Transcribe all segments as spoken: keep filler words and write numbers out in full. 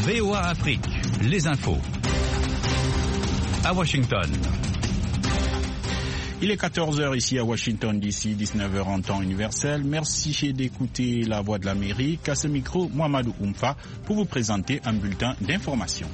V O A Afrique, les infos. À Washington. Il est quatorze heures ici à Washington D C, dix-neuf heures en temps universel. Merci d'écouter La Voix de l'Amérique. À ce micro, Mohamedou Oumfa, pour vous présenter un bulletin d'information.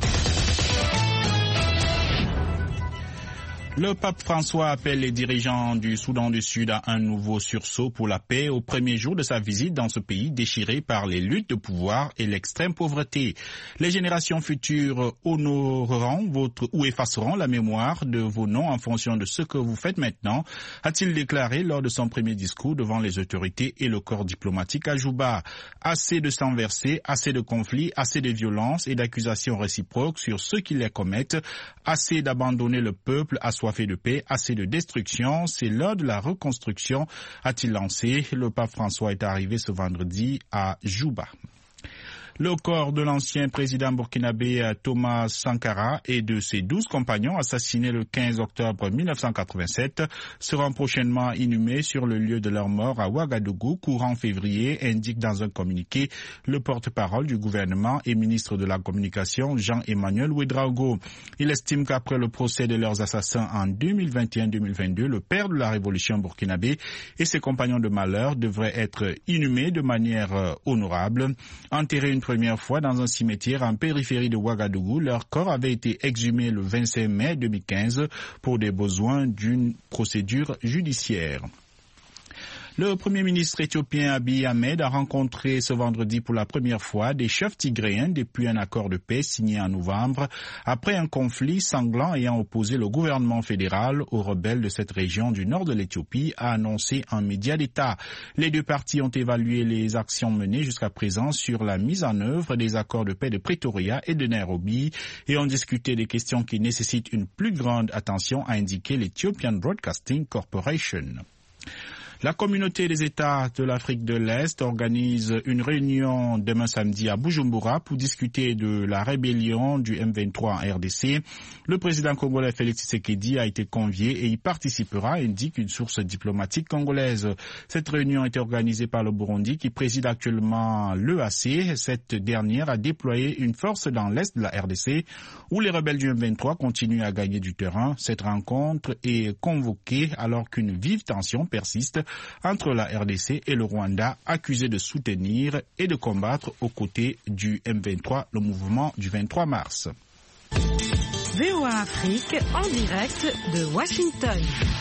Le pape François appelle les dirigeants du Soudan du Sud à un nouveau sursaut pour la paix au premier jour de sa visite dans ce pays déchiré par les luttes de pouvoir et l'extrême pauvreté. Les générations futures honoreront votre ou effaceront la mémoire de vos noms en fonction de ce que vous faites maintenant, a-t-il déclaré lors de son premier discours devant les autorités et le corps diplomatique à Juba. Assez de sang versé, assez de conflits, assez de violences et d'accusations réciproques sur ceux qui les commettent, assez d'abandonner le peuple à soi fait de paix, assez de destruction, c'est l'heure de la reconstruction, a-t-il lancé. Le pape François est arrivé ce vendredi à Juba. Le corps de l'ancien président burkinabé Thomas Sankara et de ses douze compagnons assassinés le quinze octobre mille neuf cent quatre-vingt-sept seront prochainement inhumés sur le lieu de leur mort à Ouagadougou, courant février, indique dans un communiqué le porte-parole du gouvernement et ministre de la Communication, Jean-Emmanuel Ouedraogo. Il estime qu'après le procès de leurs assassins en deux mille vingt et un deux mille vingt-deux, le père de la révolution burkinabé et ses compagnons de malheur devraient être inhumés de manière honorable. Enterrés une première fois dans un cimetière en périphérie de Ouagadougou, leur corps avait été exhumé le vingt-cinq mai deux mille quinze pour des besoins d'une procédure judiciaire. Le Premier ministre éthiopien Abiy Ahmed a rencontré ce vendredi pour la première fois des chefs tigréens depuis un accord de paix signé en novembre, après un conflit sanglant ayant opposé le gouvernement fédéral aux rebelles de cette région du nord de l'Éthiopie, a annoncé un média d'État. Les deux parties ont évalué les actions menées jusqu'à présent sur la mise en œuvre des accords de paix de Pretoria et de Nairobi et ont discuté des questions qui nécessitent une plus grande attention, a indiqué l'Ethiopian Broadcasting Corporation. La communauté des États de l'Afrique de l'Est organise une réunion demain samedi à Bujumbura pour discuter de la rébellion du M vingt-trois en R D C. Le président congolais Félix Tshisekedi a été convié et y participera, indique une source diplomatique congolaise. Cette réunion est organisée par le Burundi qui préside actuellement l'E A C. Cette dernière a déployé une force dans l'Est de la R D C où les rebelles du M vingt-trois continuent à gagner du terrain. Cette rencontre est convoquée alors qu'une vive tension persiste entre la R D C et le Rwanda, accusés de soutenir et de combattre aux côtés du M vingt-trois, le mouvement du vingt-trois mars. V O A Afrique en direct de Washington.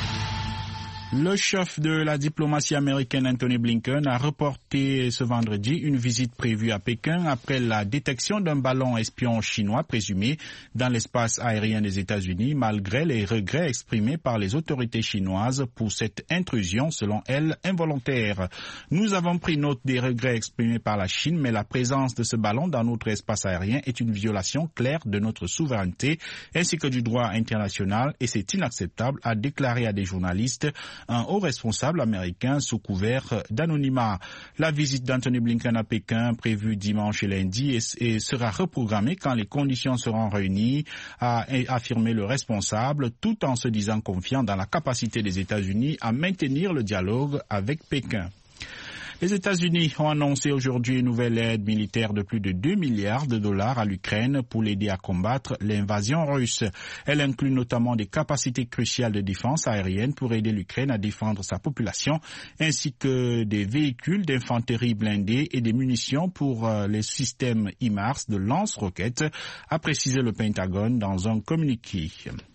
Le chef de la diplomatie américaine Anthony Blinken a reporté ce vendredi une visite prévue à Pékin après la détection d'un ballon espion chinois présumé dans l'espace aérien des États-Unis, malgré les regrets exprimés par les autorités chinoises pour cette intrusion, selon elles, involontaire. Nous avons pris note des regrets exprimés par la Chine, mais la présence de ce ballon dans notre espace aérien est une violation claire de notre souveraineté ainsi que du droit international et c'est inacceptable, a déclaré à des journalistes un haut responsable américain sous couvert d'anonymat. La visite d'Anthony Blinken à Pékin, prévue dimanche et lundi, et, et sera reprogrammée quand les conditions seront réunies, a affirmé le responsable, tout en se disant confiant dans la capacité des États-Unis à maintenir le dialogue avec Pékin. Les États-Unis ont annoncé aujourd'hui une nouvelle aide militaire de plus de deux milliards de dollars à l'Ukraine pour l'aider à combattre l'invasion russe. Elle inclut notamment des capacités cruciales de défense aérienne pour aider l'Ukraine à défendre sa population, ainsi que des véhicules d'infanterie blindés et des munitions pour les systèmes I M A R S de lance-roquettes, a précisé le Pentagone dans un communiqué.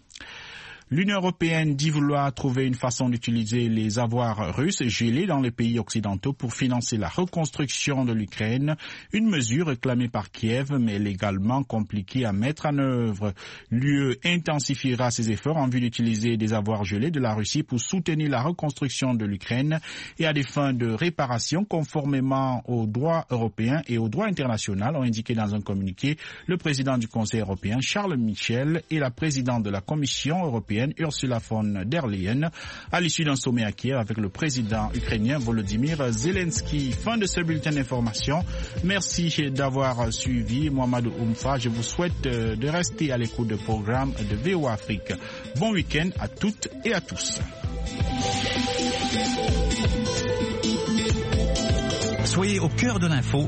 L'Union européenne dit vouloir trouver une façon d'utiliser les avoirs russes gelés dans les pays occidentaux pour financer la reconstruction de l'Ukraine, une mesure réclamée par Kiev mais légalement compliquée à mettre en œuvre. L'U E intensifiera ses efforts en vue d'utiliser des avoirs gelés de la Russie pour soutenir la reconstruction de l'Ukraine et à des fins de réparation conformément aux droits européens et aux droits internationaux, ont indiqué dans un communiqué le président du Conseil européen Charles Michel et la présidente de la Commission européenne Ursula von der Leyen à l'issue d'un sommet à Kiev avec le président ukrainien Volodymyr Zelensky. Fin de ce bulletin d'information. Merci d'avoir suivi. Mohamedou Oumfa, je vous souhaite de rester à l'écoute du programme de V O A Afrique. Bon week-end à toutes et à tous. Soyez au cœur de l'info